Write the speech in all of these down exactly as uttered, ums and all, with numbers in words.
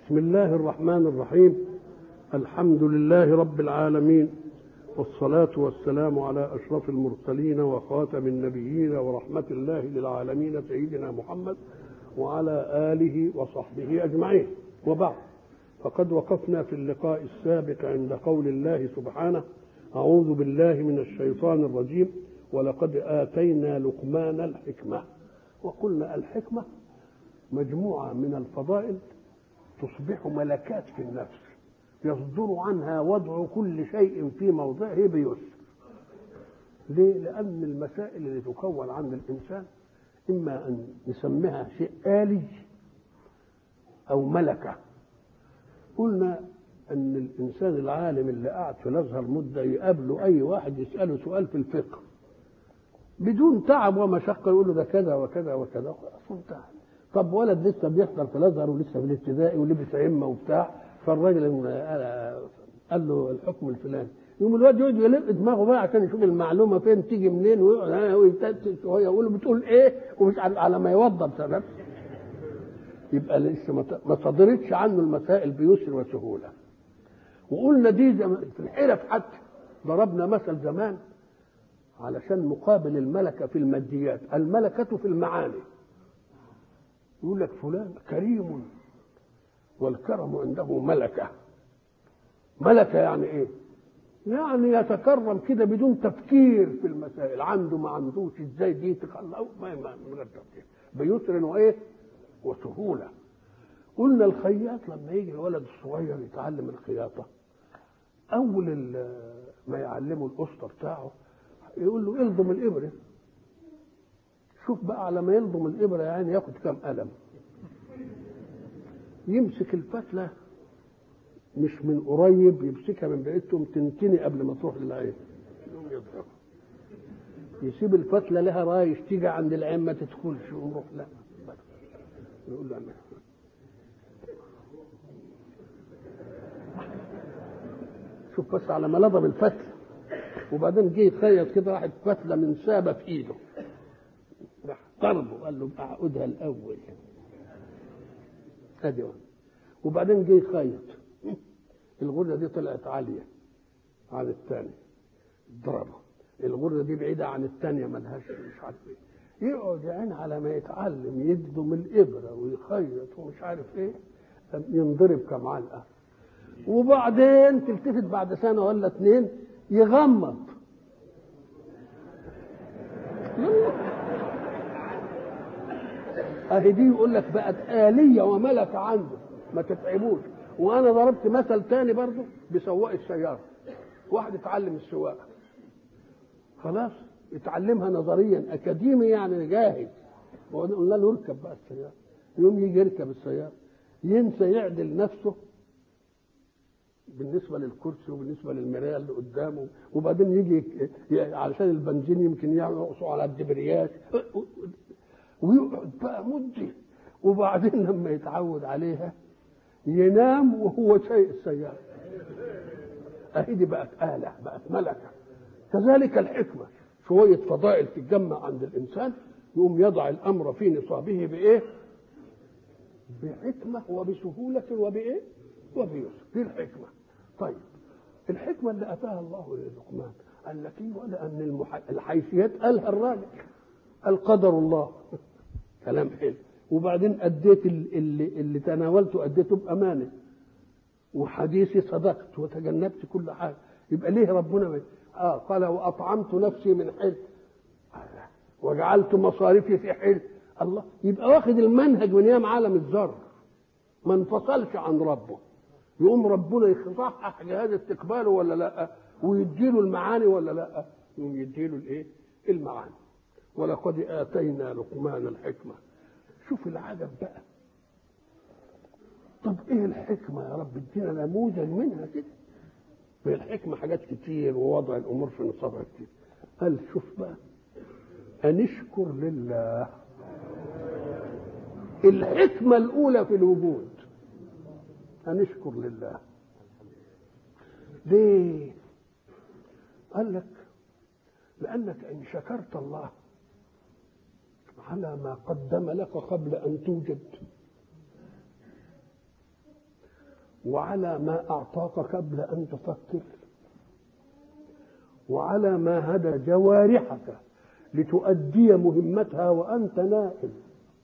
بسم الله الرحمن الرحيم. الحمد لله رب العالمين، والصلاة والسلام على أشرف المرسلين وخاتم النبيين ورحمة الله للعالمين سيدنا محمد وعلى آله وصحبه أجمعين. وبعد، فقد وقفنا في اللقاء السابق عند قول الله سبحانه: أعوذ بالله من الشيطان الرجيم، ولقد آتينا لقمان الحكمة. وقلنا الحكمة مجموعة من الفضائل تصبح ملكات في النفس، يصدر عنها وضع كل شيء في موضعه بيسر. ليه؟ لأن المسائل اللي تكون عند الإنسان إما أن نسميها شيء آلي أو ملكة. قلنا أن الإنسان العالم اللي قاعد في الأزهر مدة يقابله أي واحد يسأله سؤال في الفقه بدون تعب ومشقة، يقول له ده كذا وكذا وكذا، انتهى. طب ولد لسه بيحضر في الازهر ولسه في الابتدائي ولبس عمه وبتاع، فالراجل قال له الحكم الفلاني، يقوم الواد يقعد يلف دماغه بقى عشان يشوف المعلومه فين تيجي منين، ويتأتي شويه يقول له بتقول ايه ومش عارف، على ما يوضب سبب. يبقى لسه ما صدرتش عنه المسائل بيسر وسهوله. وقلنا دي في الحرف حتى ضربنا مثل زمان علشان مقابل الملكه في الماديات، الملكه في المعاني. يقول لك فلان كريم والكرم عنده ملكة. ملكة يعني ايه؟ يعني يتكرم كده بدون تفكير في المسائل، عنده ما عندوش، ازاي دي تخلق ما من غير تفكير، بيسر وايه وسهولة. قلنا الخياط لما يجي الولد الصغير يتعلم الخياطة، اول ما يعلمه الاسطى بتاعه يقول له الضم الابره. شوف بقى على ما يلضم الإبرة يعني ياخد كام قلم. يمسك الفتلة مش من قريب، يمسكها من بعيدتهم تنتني قبل ما تروح للعين. يسيب الفتلة لها رايش تيجي عند العين ما تدخلش، يروح لا يقول له أنا. شوف بس على ما لضم الفتلة، وبعدين جه يخيط كده، راحت فتلة من سابة في إيده، راح ضربه قال له اعقدها الاول ادي. وبعدين جه يخيط، الغرزه دي طلعت عاليه عن الثانيه، ضربه. الغرزه دي بعيده عن الثانيه ملهاش مش عارف ايه. يقعد يعني على ما يتعلم يدم الابره ويخيط ومش عارف ايه، ينضرب كم علقه. وبعدين تلتفت بعد سنه ولا اتنين يغمض. اهي دي يقول لك بقت آلية وملكة عنده، ما تتعبوش. وانا ضربت مثل تاني برضه بسواق السيارة. واحد اتعلم السواقة خلاص، اتعلمها نظريا اكاديمي يعني جاهز، وقلنا له اركب بقى السيارة، يوم يجي يركب السيارة ينسى يعدل نفسه بالنسبة للكرسي وبالنسبة للمراية اللي قدامه، وبعدين يجي علشان البنزين يمكن يقصوا على الدبرياج ويقعد بقى مدة. وبعدين لما يتعود عليها ينام وهو سايق السيارة. اهي دي بقت آلة، بقت ملكة. كذلك الحكمة شوية فضائل تتجمع عند الإنسان، يقوم يضع الأمر في نصابه بإيه؟ بحكمة وبسهولة وبإيه؟ وبيسر. دي الحكمة. طيب الحكمة اللي أتاها الله للقمان قال لك إيه؟ لأن المح... الحيثيات قالها الراجل، القدر الله كلام حلو. وبعدين أديت اللي, اللي تناولته أديته بأمانة، وحديثي صدقت وتجنبت كل حاجة. يبقى ليه ربنا بي... آه قال وأطعمت نفسي من حل وجعلت مصاريفي في حل. الله يبقى واخد المنهج من ايام عالم الذر، ما انفصلش عن ربه. يقوم ربنا يصحح جهاز استقباله ولا لا، ويديله المعاني ولا لا، يديله الايه؟ المعاني. ولقد آتينا لقمان الحكمة. شوف العجب بقى. طب ايه الحكمة يا رب؟ ادينا نموذج منها كده. في الحكمة حاجات كتير ووضع الأمور في نصابها كتير. قال شوف بقى، أنشكر لله. الحكمة الأولى في الوجود أنشكر لله. ليه؟ قال لك لأنك إن شكرت الله على ما قدم لك قبل أن توجد وعلى ما أعطاك قبل أن تفكر، وعلى ما هدى جوارحك لتؤدي مهمتها وأنت نائم.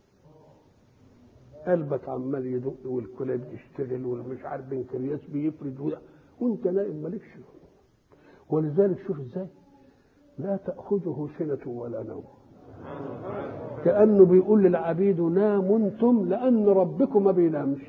قلبك عمال يدق والكلى بتشتغل والمش عارف بنكرياس بيفرد وانت نائم مالكش. ولذلك شوف ازاي لا تأخذه سنة ولا نوم، كأنه بيقول للعبيد ناموا انتم لأن ربكم ما بينامش.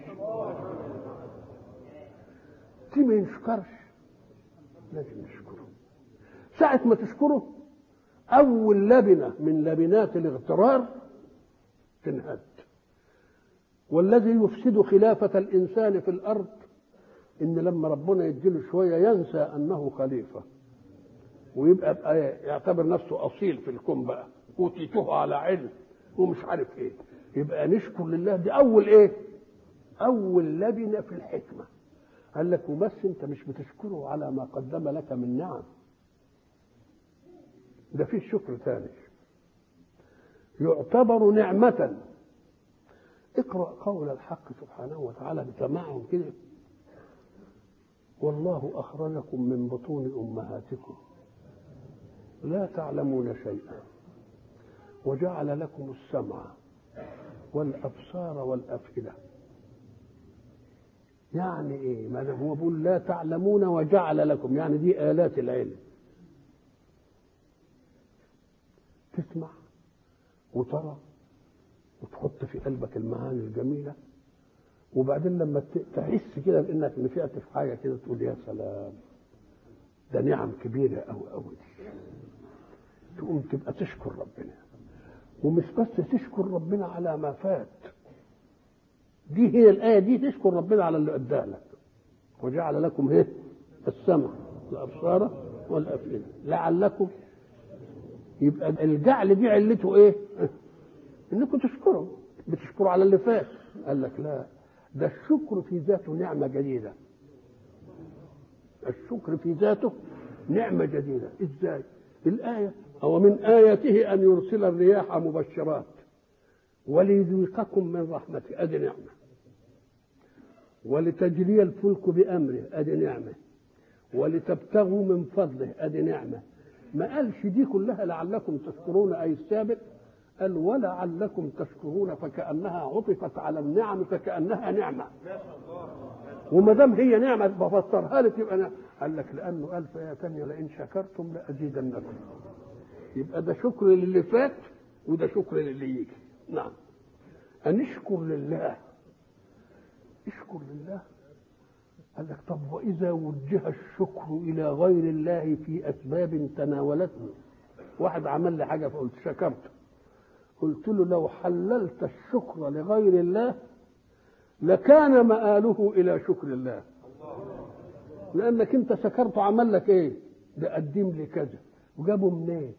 دي ما يشكرش، لازم نشكره. ساعة ما تشكره أول لبنة من لبنات الاغترار تنهد. والذي يفسد خلافة الإنسان في الأرض إن لما ربنا يديله شوية ينسى أنه خليفة، ويبقى بقى يعتبر نفسه أصيل في الكون بقى، أوتيته على علم ومش عارف إيه. يبقى نشكر لله. دي أول إيه؟ أول لبنة في الحكمة. قال لك وبس أنت مش بتشكره على ما قدم لك من نعم، ده فيه شكر ثاني يعتبر نعمة. اقرأ قول الحق سبحانه وتعالى بتمعن كده: والله أخرجكم من بطون أمهاتكم لا تعلمون شيئا وجعل لكم السمع والأبصار والأفئدة. يعني إيه؟ ما هو بيقول لا تعلمون وجعل لكم، يعني دي آلات العلم. تسمع وترى وتحط في قلبك المعاني الجميلة، وبعدين لما تحس كده بانك نفعت في حاجه كده تقول يا سلام، ده نعم كبيره قوي قوي. تقوم تبقى تشكر ربنا، ومش بس تشكر ربنا على ما فات. دي هي الايه دي، تشكر ربنا على اللي اداه لك. وجعل لكم ايه؟ السمع والابصار والافئده لعلكم. يبقى الجعل دي علته ايه؟ انكم تشكروا. بتشكروا على اللي فات. قال لك لا، ده الشكر في ذاته نعمة جديدة. الشكر في ذاته نعمة جديدة. ازاي؟ الآية: أو من آياته أن يرسل الرياح مبشرات وليذيقكم من رحمته، أدي نعمة. ولتجري الفلك بأمره، أدي نعمة. ولتبتغوا من فضله، أدي نعمة. ما قالش دي كلها لعلكم تشكرون أي السابق، قال ولعلكم تشكرون، فكأنها عطفت على النعم فكأنها نعمة. وما دام هي نعمة بفسرها لك يبقى أنا. قال لك لأنه قال في آية ثانية: لئن شكرتم لأزيدنكم. يبقى ده شكر للي فات وده شكر للي يجي. نعم، أنشكر لله. اشكر لله. قال لك طب وإذا وجه الشكر إلى غير الله في أسباب تناولتني، واحد عمل لي حاجة فقلت شكرته، قلت له لو حللت الشكر لغير الله لكان مآله إلى شكر الله، لأنك أنت شكرته عمل لك إيه؟ ده قدم لي كذا، وجابه منين؟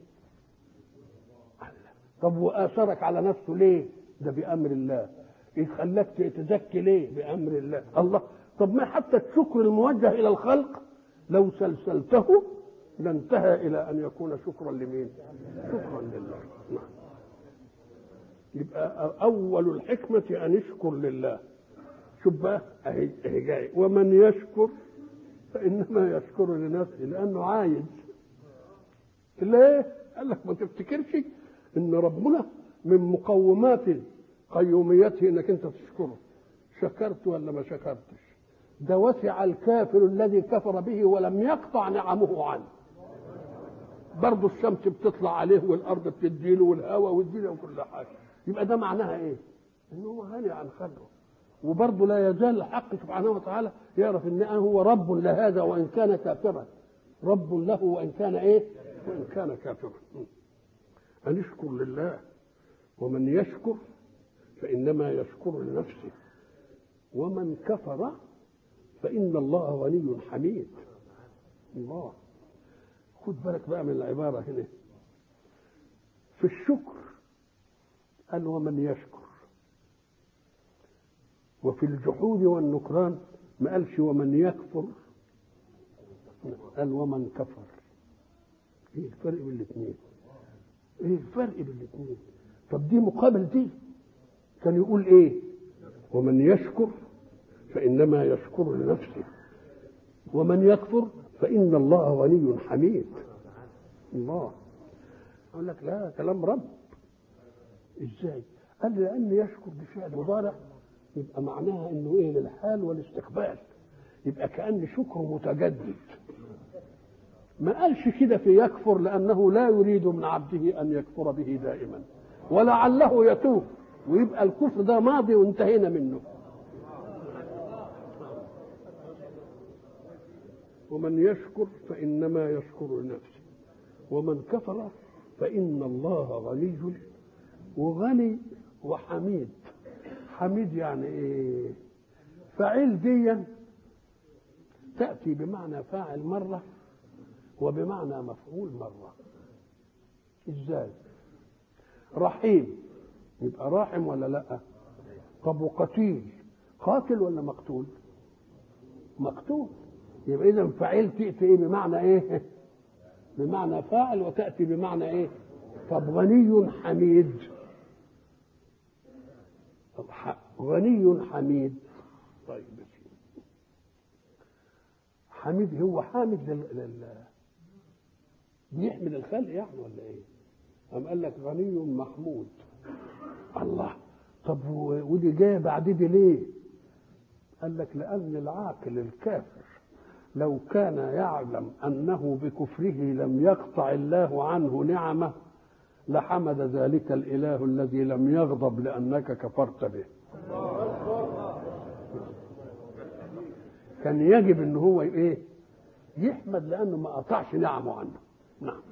طب وآثرك على نفسه ليه؟ ده بأمر الله. يخليك تزكي ليه؟ بأمر الله. الله. طب ما حتى الشكر الموجه إلى الخلق لو سلسلته لانتهى إلى أن يكون شكرا لمين؟ شكرا لله. نعم. يبقى أول الحكمة أن يشكر لله. شوف بقى أهي جاي: ومن يشكر فإنما يشكر لنفسه لأنه عايز. ليه؟ قال لك ما تفتكرش إن ربنا من مقومات قيوميته إنك أنت تشكره. شكرت ولا ما شكرتش؟ ده وسع الكافر الذي كفر به ولم يقطع نعمه عنه. برضه الشمس بتطلع عليه والأرض بتديله والهواء والدنيا وكل حاجة. يبقى ده معناها إيه؟ إنه هو غني عن خلقه. وبرضه لا يزال الحق سبحانه وتعالى يعرف إن هو رب لهذا وإن كان كافرا، رب له وإن كان إيه؟ وإن كان كافرا. أن يشكر لله. ومن يشكر فإنما يشكر لنفسه ومن كفر فإن الله غني حميد. الله. خد بالك بقى من العبارة هنا في الشكر. قال ومن يشكر، وفي الجحود والنكران ما قالش ومن يكفر، قال ومن كفر. ايه الفرق بين الاثنين؟ ايه الفرق بين الاثنين؟ طب دي مقابل دي كان يقول ايه؟ ومن يشكر فإنما يشكر لنفسه ومن يكفر فإن الله غني حميد. الله أقول لك لا كلام رب. إزاي؟ قال لي لأن يشكر بفعل مضارع يبقى معناها إنه إيه للحال والاستقبال، يبقى كأن شكره متجدد. ما قالش كده في يكفر لأنه لا يريد من عبده أن يكفر به دائما ولعله يتوب ويبقى الكفر ده ماضي وانتهينا منه. ومن يشكر فإنما يشكر لنفسه ومن كفر فإن الله غني وغني وحميد. حميد يعني ايه؟ فاعل ديا تأتي بمعنى فاعل مرة وبمعنى مفعول مرة. ازاي؟ رحيم يبقى راحم ولا لا؟ طب وقتيل قاتل ولا مقتول؟ مقتول. يبقى اذا فاعل تأتي ايه بمعنى ايه؟ بمعنى فاعل وتأتي بمعنى ايه؟ طب غني حميد. طب غني حميد. طيب حميد هو حامد لل... لل... بيحمد الخلق يعني ولا ايه؟ قام قال لك غني محمود. الله. طب ودي جايه بعد دي ليه؟ قال لك لأن العاقل الكافر لو كان يعلم أنه بكفره لم يقطع الله عنه نعمه لحمد ذلك الإله الذي لم يغضب لأنك كفرت به. كان يجب ان هو ايه؟ يحمد لانه ما قطعش نعمه عنه. نعم.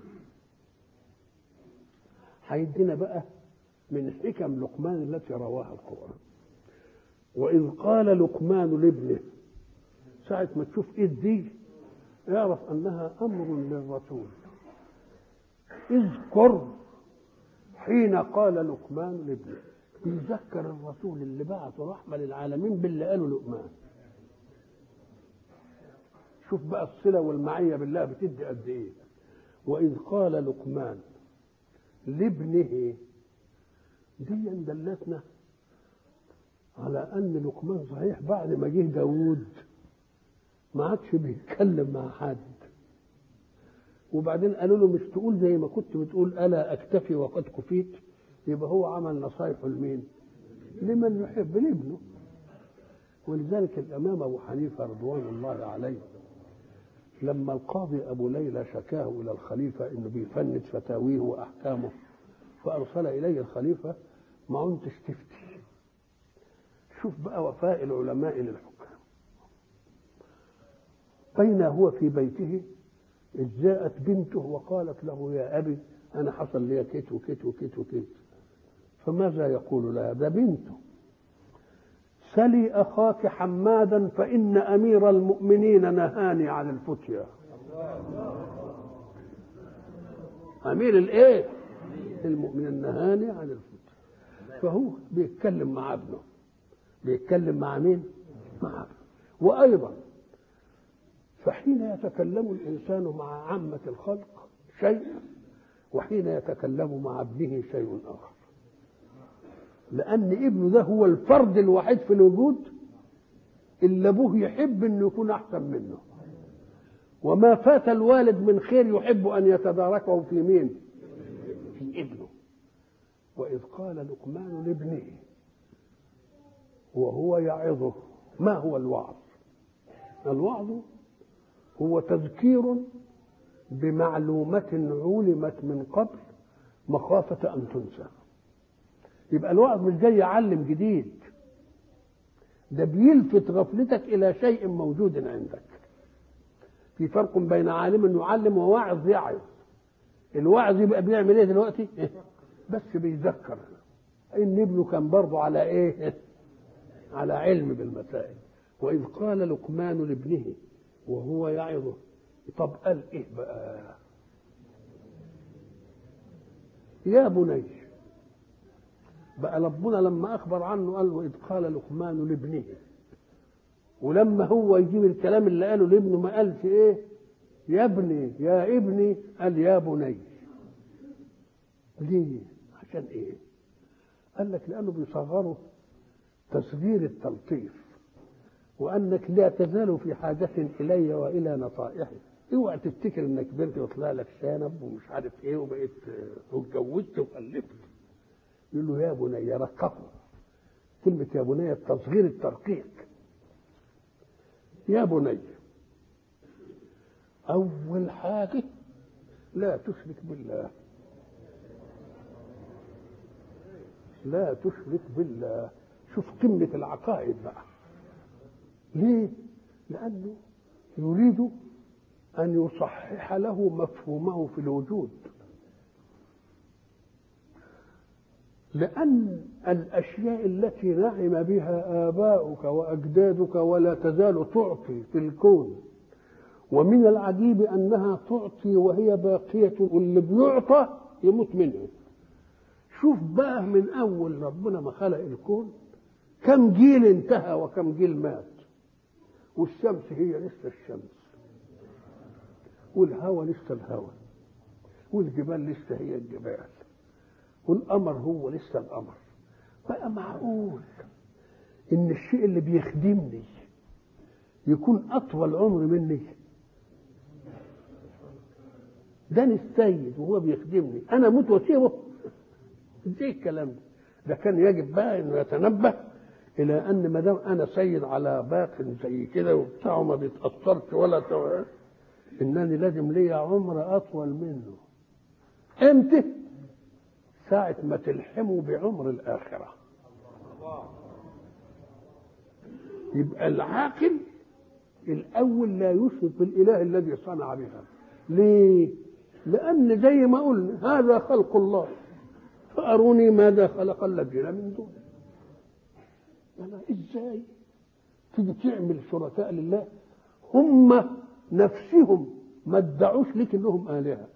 هيدينا بقى من حكم لقمان التي رواها القرآن. وإذ قال لقمان لابنه، ساعة ما تشوف ايد دي اعرف انها امر للرسول. اذكر حين قال لقمان لابنه، بيذكر الرسول اللي بعثه رحمة للعالمين باللي قاله لقمان. شوف بقى الصلة والمعية بالله بتدي قد ايه. وإذ قال لقمان لابنه، دي دلتنا على أن لقمان صحيح بعد ما جه داوود ما عادش بيتكلم مع حد، وبعدين قالوا له مش تقول زي ما كنت بتقول ألا أكتفي وقد كفيت. يبقى هو عمل نصايحه لمين؟ لمن يحب لابنه. ولذلك الإمام أبو حنيفة رضوان الله عليه لما القاضي أبو ليلى شكاه إلى الخليفة إنه بيفند فتاويه وأحكامه، فأرسل إليه الخليفة ما أنتش تفتي. شوف بقى وفاء العلماء للحكام. بين هو في بيته إذ جاءت بنته وقالت له يا أبي أنا حصل لي كت وكت وكت وكت. فماذا يقول لها؟ ده بنته. سلي أخاك حمادا فإن أمير المؤمنين نهاني عن الفتيا. أمير الإيه؟ المؤمنين نهاني عن الفتيا. فهو بيتكلم مع ابنه. بيتكلم مع مين؟ مع ابنه. وأيضا فحين يتكلم الإنسان مع عامة الخلق شيء وحين يتكلم مع ابنه شيء آخر، لأن ابنه ده هو الفرد الوحيد في الوجود اللي أبوه يحب أن يكون أحسن منه، وما فات الوالد من خير يحب أن يتداركه في مين؟ في ابنه. وإذ قال لقمان لابنه وهو يعظه. ما هو الوعظ؟ الوعظ هو تذكير بمعلومة علمت من قبل مخافة أن تنسى. يبقى الوعظ مش جاي يعلم جديد، ده بيلفت غفلتك إلى شيء موجود عندك. في فرق بين عالم يعلم وواعظ يعظ. الواعظ يبقى بيعمل ايه دلوقتي؟ بس بيذكر ان ابنه كان برضه على ايه؟ على علم بالمسائل. وإذ قال لقمان لابنه وهو يعظه. طب قال ايه بقى؟ يا بني. بقى ربنا لما اخبر عنه قال له اذ قال لقمان لابنه، ولما هو يجيب الكلام اللي قاله لابنه ما قالش ايه؟ يا ابني يا ابني، قال يا بني. ليه؟ عشان ايه؟ قال لك لانه بيصغره تصغير التلطيف. وانك لا تزال في حاجه الي والى نصائحي. اوعى تفتكر انك كبرت وطلع لك شنب ومش عارف ايه وبقيت واتجوزت وخلفت. يقول له يا بني رققه. كلمه يا بني التصغير الترقيق. يا بني اول حاجه لا تشرك بالله، لا تشرك بالله. شوف قمه العقائد بقى. ليه؟ لانه يريد أن يصحح له مفهومه في الوجود، لأن الأشياء التي نعم بها آباؤك وأجدادك ولا تزال تعطي في الكون، ومن العجيب أنها تعطي وهي باقية، واللي بيعطى يموت منه. شوف بقى من أول ربنا ما خلق الكون كم جيل انتهى وكم جيل مات، والشمس هي لسه الشمس، والهوى لسه الهوى، والجبال لسه هي الجبال، والقمر هو لسه القمر. بقى معقول ان الشيء اللي بيخدمني يكون اطول عمر مني؟ ده السيد وهو بيخدمني، انا اموت واسيبه؟ ازاي الكلام ده؟ ده كان يجب بقى انه يتنبه الى ان ما دام انا سيد على باق زي كده وبتاعه ما بيتاثرش ولا تو... انني لازم ليا عمر اطول منه. امتى؟ ساعة ما تلحموا بعمر الآخرة. يبقى العاقل الأول لا يشرك بالإله الذي صنع بها. ليه؟ لأن زي ما قلنا هذا خلق الله، فأروني ماذا خلق الذين من دونه. أنا إزاي تيجي تعمل شركاء لله هم نفسهم ما ادعوش لك إنهم آلهة،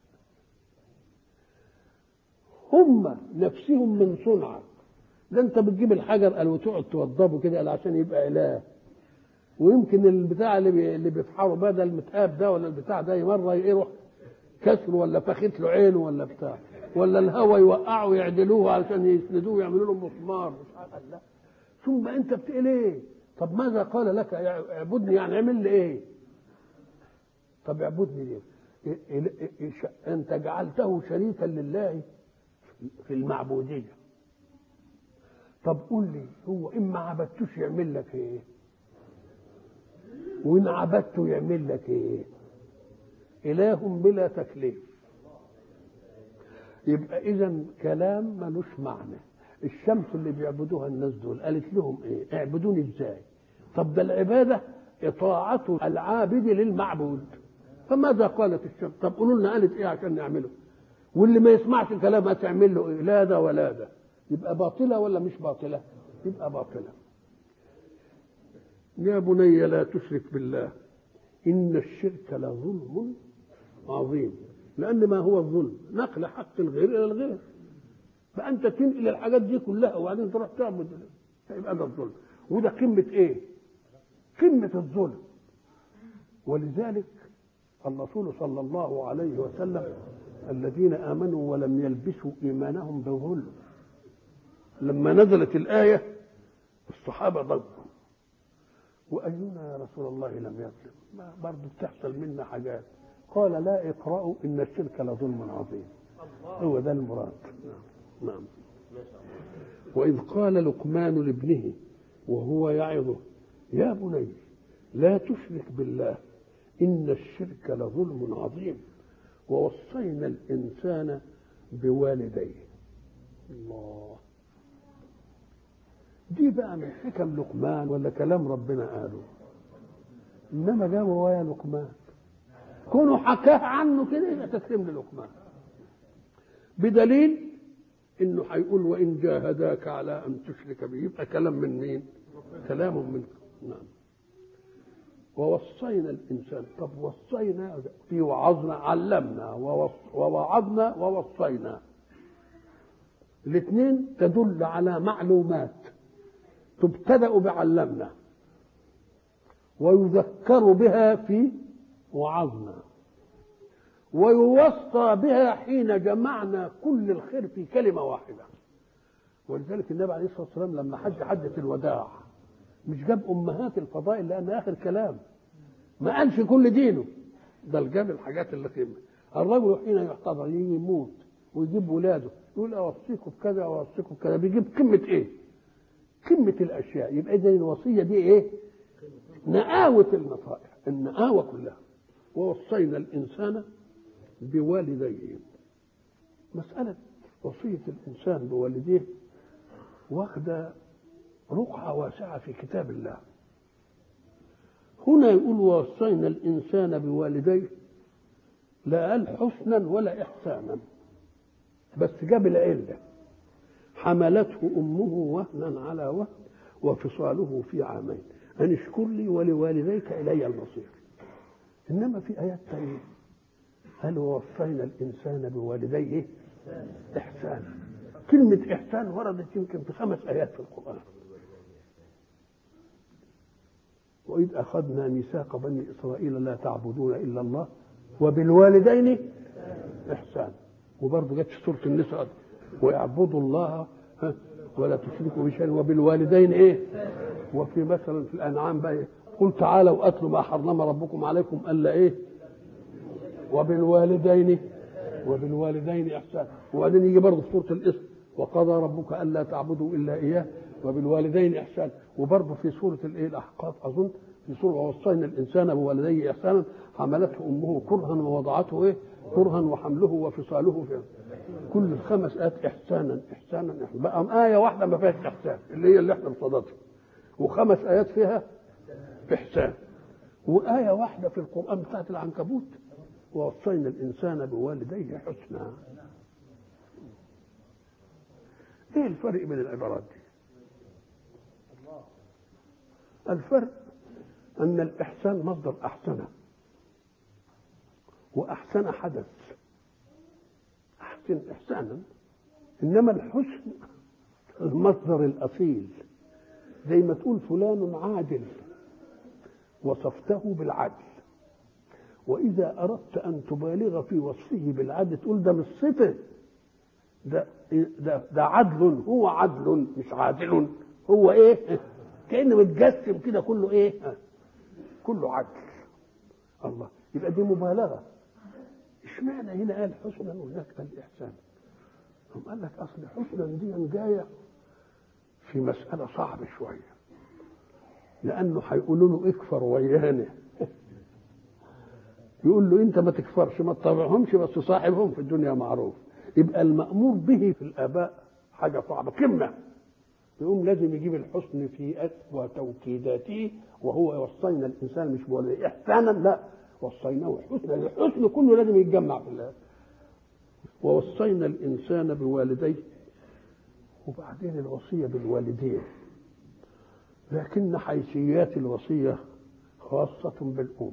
هم نفسهم من صنعك. ده انت بتجيب الحجر قال وتقعد توضبه كده قال عشان يبقى اله، ويمكن البتاع اللي بي... اللي بيفحروا بدل المتهاب ده ولا البتاع ده مره يروح كسره ولا فخت له عينه ولا بتاع، ولا الهوا يوقعه ويعدلوه علشان يسندوه ويعملوا له مسمار مش عارف الله. ثم انت بتقول ايه؟ طب ماذا قال لك اعبدني؟ يعني اعمل لي ايه؟ طب اعبدني ليه؟ إيه إيه إيه انت جعلته شريكا لله في المعبودية. طب قول لي هو إن ما عبدتوش يعمل لك إيه؟ وإن عبدته يعمل لك إيه؟ إله بلا تكليف. يبقى إذن كلام ملوش معنى. الشمس اللي بيعبدوها الناس دول قالت لهم إيه؟ اعبدوني إزاي؟ طب ده العبادة إطاعة العابد للمعبود. فماذا قالت الشمس؟ طب قولوا لنا قالت إيه عشان نعمله؟ واللي ما يسمعش الكلام هتعمل له ايه؟ لا ده ولا ده. يبقى باطله ولا مش باطله؟ يبقى باطله. يا بني لا تشرك بالله ان الشرك لظلم عظيم. لان ما هو الظلم؟ نقل حق الغير الى الغير. فانت تنقل الحاجات دي كلها وبعدين تروح تعبد، يبقى ده الظلم. وده قمه ايه؟ قمه الظلم. ولذلك الرسول صلى الله عليه وسلم الذين آمنوا ولم يلبسوا إيمانهم بظلم، لما نزلت الآية الصحابة ضجوا، وأينا يا رسول الله لم يظلم؟ برضه بتحصل منا حاجات. قال لا اقرأوا إن الشرك لظلم عظيم. هو ده المراد. نعم. وإذ قال لقمان لابنه وهو يعظه يا بني لا تشرك بالله إن الشرك لظلم عظيم ووصينا الإنسان بوالديه. الله، دي بقى من حكم لقمان ولا كلام ربنا قاله؟ إنما جابوا ويا لقمان، كونوا حكاه عنه كده يبقى تسليم للقمان، بدليل إنه هيقول وإن جاهداك على أن تشرك به، يبقى كلام من مين؟ كلام منكم. نعم. ووصينا الإنسان. طب وصينا في وعظنا، علمنا ووعظنا ووصينا، الاثنين تدل على معلومات تبتدأ بعلمنا ويذكر بها في وعظنا ويوصى بها حين جمعنا كل الخير في كلمة واحدة. ولذلك النبي عليه الصلاة والسلام لما حج حجة الوداع مش جاب امهات الفضائل لان اخر كلام، ما قالش كل دينه، ده جاب الحاجات اللي قيمه. الرجل حين يحتضر يجي يموت ويجيب ولاده يقول اوصيكم بكذا اوصيكم بكذا، بيجيب قمه ايه؟ قمه الاشياء. يبقى اذا الوصيه دي ايه؟ نقاوه النصائح، النقاوه كلها. ووصينا الانسان بوالديه. مساله وصيه الانسان بوالديه واخده رقعه واسعه في كتاب الله. هنا يقول ووصينا الانسان بوالديه، لا قال حسنا ولا احسانا، بس جاب العله. حملته امه وهنا على وهن وفصاله في عامين ان اشكر لي ولوالديك الي المصير. انما في ايات ثانيه قال ووصينا الانسان بوالديه احسانا. كلمه احسان وردت يمكن في خمس ايات في القران. وإذ أخذنا ميثاق بني إسرائيل لا تعبدون إلا الله وبالوالدين إحسانا. وبرضه جت في سورة النساء ويعبدوا الله ولا تشركوا بشيء وبالوالدين إيه. وفي مثلا في الأنعام بقى قل تعالوا أتلوا ما حرم ربكم عليكم ألا إيه وبالوالدين وبالوالدين إحسانا. وبعدين يجي برضه في سورة الإسم وقضى ربك ألا تعبدوا إلا إياه وبالوالدين إحسانا. وبرضه في سورة الإيه الأحقاف أظن في سورة ووصينا الإنسان بوالديه إحسانا حملته أمه كرها ووضعته إيه كرها وحمله وفصاله في كل الخمس آيات إحسانا إحسانا إحسانا. بقى آية واحدة ما فيهاش إحسان اللي هي اللي إحنا بصددها، وخمس آيات فيها إحسان، وآية واحدة في القرآن بتاعت العنكبوت ووصينا الإنسان بوالديه حسنا. إيه الفرق بين العبارات دي؟ الفرق أن الإحسان مصدر أحسن، وأحسن حدث أحسن إحسانا، إنما الحسن المصدر الأصيل. زي ما تقول فلان عادل وصفته بالعدل، وإذا أردت أن تبالغ في وصفه بالعدل تقول ده مش صفة، ده ده ده عدل، هو عدل مش عادل، هو إيه؟ كأنه متجسم كده كله إيه؟ كله عدل. الله، يبقى دي مبالغة. اشمعنى هنا قال حسنا وهناك قال إحسانا؟ هم قال لك أصل حسنا دي جاية في مسألة صعبة شوية، لأنه هيقولوا له اكفر ويانا يقول له أنت ما تكفرش ما تطبعهمش بس صاحبهم في الدنيا معروف. يبقى المأمور به في الآباء حاجة صعبة قمة، يقوم لازم يجيب الحسن في أسوأ توكيداته، وهو وصينا الإنسان مش بوالديه إحسانا، لا وصيناه حسنا. الحسن كله لازم يتجمع في الله. ووصينا الإنسان بوالديه، وبعدين الوصية بالوالدين، لكن حيثيات الوصية خاصة بالأم.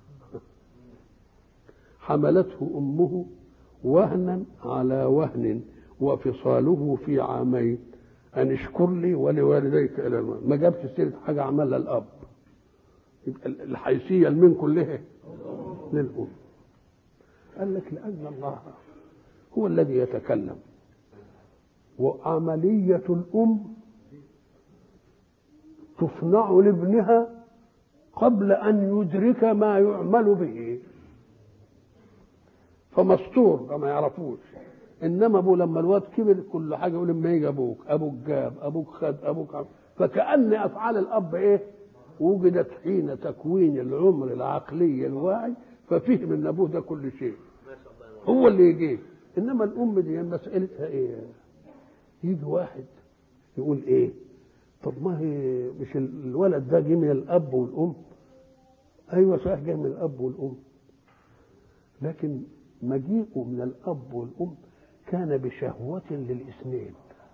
حملته أمه وهنا على وهن وفصاله في عامين أن اشكر لي ولوالديك إلى الماء. ما جابش سيرة حاجة عملها الأب، يبقى الحيثية من كلها للأم. قال لك لأن الله هو الذي يتكلم، وعملية الأم تصنع لابنها قبل أن يدرك ما يعمل به، فمستور ما يعرفوش. انما ابوه لما الواد كبر كل حاجه يقول لما يجي ابوك ابوك جاب ابوك خد ابوك عم. فكأن افعال الاب ايه وجدت حين تكوين العمر العقلي الواعي، ففهم ان ابوه ده كل شيء هو اللي يجيب. انما الام دي مسألتها ايه؟ يجي واحد يقول ايه طب ما هي مش الولد ده جه من الاب والام؟ ايوه صحيح جه من الاب والام، لكن مجيئه من الاب والام كان بشهوة للاثنين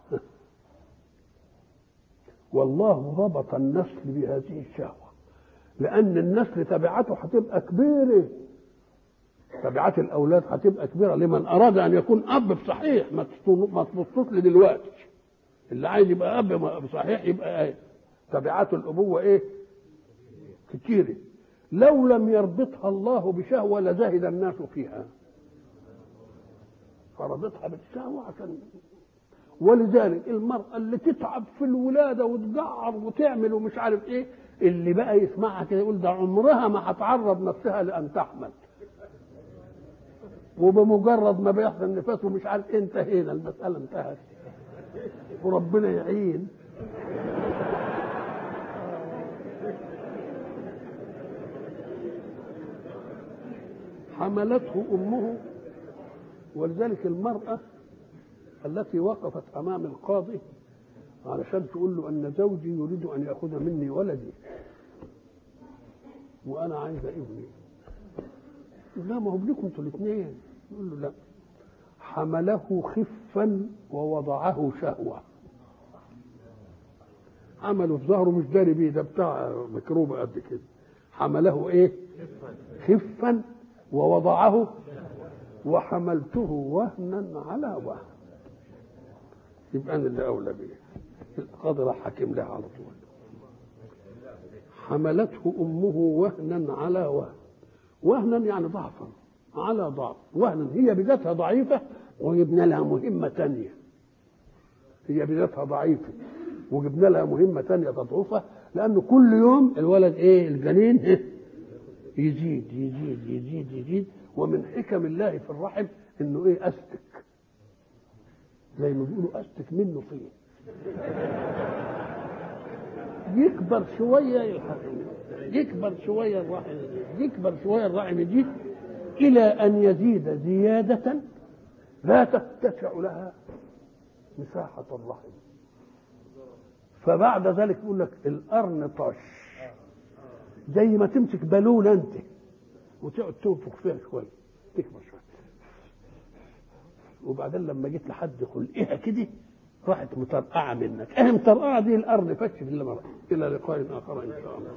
والله ربط النسل بهذه الشهوة، لأن النسل تبعته هتبقى كبيرة، تبعات الأولاد هتبقى كبيرة لمن أراد أن يكون أب بصحيح. ما تبصوش لي دلوقتي اللي عايز يبقى أب بصحيح يبقى إيه؟ تبعات الأبوة إيه؟ كتيرة. لو لم يربطها الله بشهوة لزهد الناس فيها، فربطها بالشهوة عشان ولذلك المرأة اللي تتعب في الولادة وتجعر وتعمل ومش عارف ايه، اللي بقى يسمعها كده يقول ده عمرها ما هتعرض نفسها لأن تحمل، وبمجرد ما بيحصل نفاس ومش عارف ايه انتهينا، المسألة انتهت وربنا يعين. حملته أمه. ولذلك المرأة التي وقفت أمام القاضي علشان تقول له أن زوجي يريد أن يأخذ مني ولدي وأنا عايزة ابني، لا ما هو ابنكم انتوا الاثنين. يقول له لا، حمله خفا ووضعه شهوة. عمله في ظهره مش داري بيه، ده بتاع ميكروب قد كده. حمله ايه؟ خفا ووضعه وحملته وهنا على وهن. يبقى انا اللي اولى بيه. القاضي راح حكم لها على طول. حملته امه وهنا على وهن. وهنا يعني ضعفا على ضعف. وهنا هي بذاتها ضعيفه وجبنا لها مهمه ثانيه. هي بذاتها ضعيفه وجبنا لها مهمه ثانيه تضعفها، لانه كل يوم الولد ايه؟ الجنين إيه؟ يزيد يزيد يزيد يزيد. ومن حكم الله في الرحم انه ايه؟ استك، زي ما بيقولوا استك منه فيه. يكبر شويه الحرم، يكبر شويه الرحم، يكبر شويه الرحم يزيد الى ان يزيد زياده لا تتسع لها مساحه الرحم. فبعد ذلك يقول لك القرن طش، زي ما تمسك بالون انت وتقعد تنفخ فيها شويه تكبر شويه، وبعدين لما جيت لحد خلقها كده راحت مطرقعه منك. اهم مطرقعه دي القرن فش في اللي مرة. الى لقاء اخر ان شاء الله.